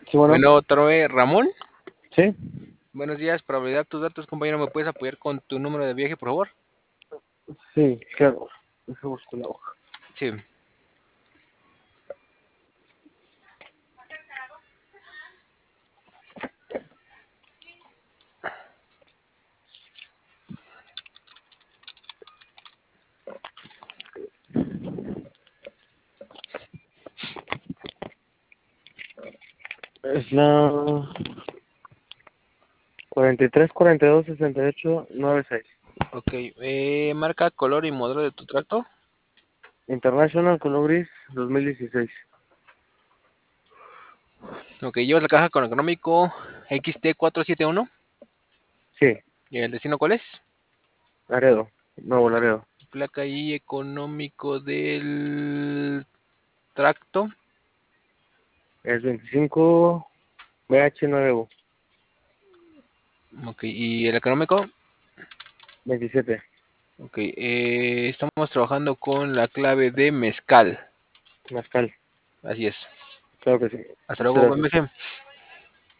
Sí, bueno, Bueno, Troe Ramón, sí, buenos días. Para validar tus datos, compañero, ¿me puedes apoyar con tu número de viaje, por favor? sí, claro. Deja buscar la hoja. Sí. Es la 43 42 68 96. Ok. Marca, color y modelo de tu tracto. International Color Gris 2016. Ok, llevas la caja con económico XT471. Sí, ¿Y el destino cuál es? Laredo, Nuevo Ok. Laredo. Placa y económico del tracto. Es 25 BH9U. Ok, ¿y el económico? 27. Ok, estamos trabajando con la clave de mezcal. Mezcal. Así es. Claro que sí. Hasta Muchas luego, buen gracias. viaje.